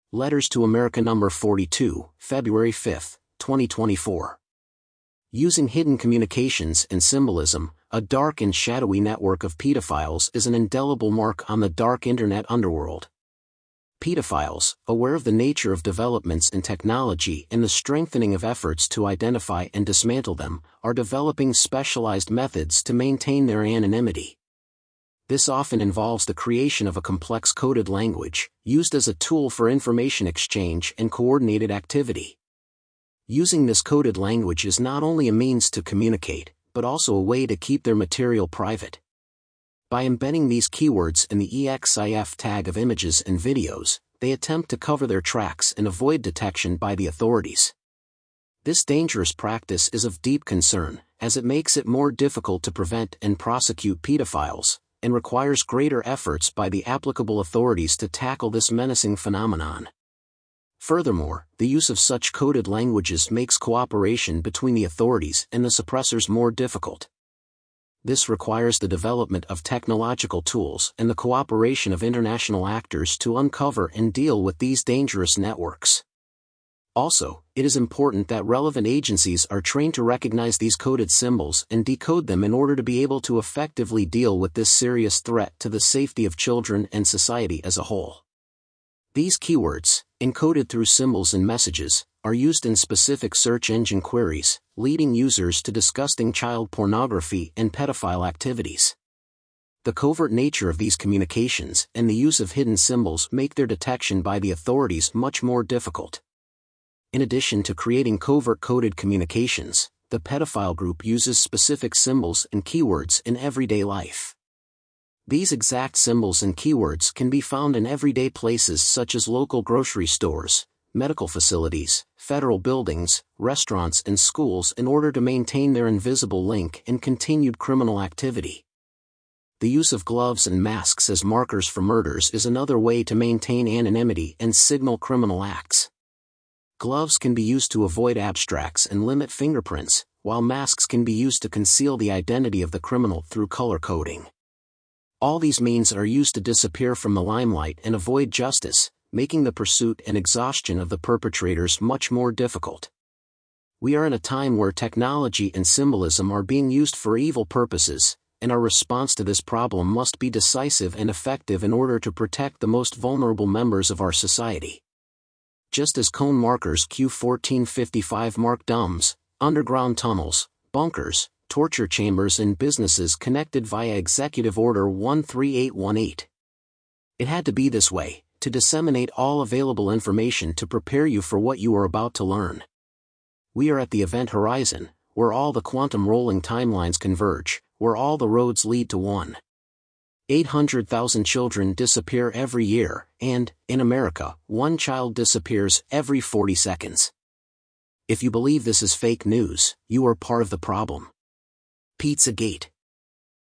Letters to America number 42, February 5, 2024. Using hidden communications and symbolism, a dark and shadowy network of pedophiles is an indelible mark on the dark internet underworld. Pedophiles, aware of the nature of developments in technology and the strengthening of efforts to identify and dismantle them, are developing specialized methods to maintain their anonymity. This often involves the creation of a complex coded language, used as a tool for information exchange and coordinated activity. Using this coded language is not only a means to communicate, but also a way to keep their material private. By embedding these keywords in the EXIF tag of images and videos, they attempt to cover their tracks and avoid detection by the authorities. This dangerous practice is of deep concern, as it makes it more difficult to prevent and prosecute pedophiles, and requires greater efforts by the applicable authorities to tackle this menacing phenomenon. Furthermore, the use of such coded languages makes cooperation between the authorities and the suppressors more difficult. This requires the development of technological tools and the cooperation of international actors to uncover and deal with these dangerous networks. Also, it is important that relevant agencies are trained to recognize these coded symbols and decode them in order to be able to effectively deal with this serious threat to the safety of children and society as a whole. These keywords, encoded through symbols and messages, are used in specific search engine queries, leading users to disgusting child pornography and pedophile activities. The covert nature of these communications and the use of hidden symbols make their detection by the authorities much more difficult. In addition to creating covert coded communications, the pedophile group uses specific symbols and keywords in everyday life. These exact symbols and keywords can be found in everyday places such as local grocery stores, medical facilities, federal buildings, restaurants and schools in order to maintain their invisible link in continued criminal activity. The use of gloves and masks as markers for murders is another way to maintain anonymity and signal criminal acts. Gloves can be used to avoid abstracts and limit fingerprints, while masks can be used to conceal the identity of the criminal through color coding. All these means are used to disappear from the limelight and avoid justice, making the pursuit and exhaustion of the perpetrators much more difficult. We are in a time where technology and symbolism are being used for evil purposes, and our response to this problem must be decisive and effective in order to protect the most vulnerable members of our society. Just as cone markers Q1455 mark DUMBs, underground tunnels, bunkers, torture chambers and businesses connected via Executive Order 13818. It had to be this way, to disseminate all available information to prepare you for what you are about to learn. We are at the event horizon, where all the quantum rolling timelines converge, where all the roads lead to one. 800,000 children disappear every year, and, in America, one child disappears every 40 seconds. If you believe this is fake news, you are part of the problem. Pizzagate.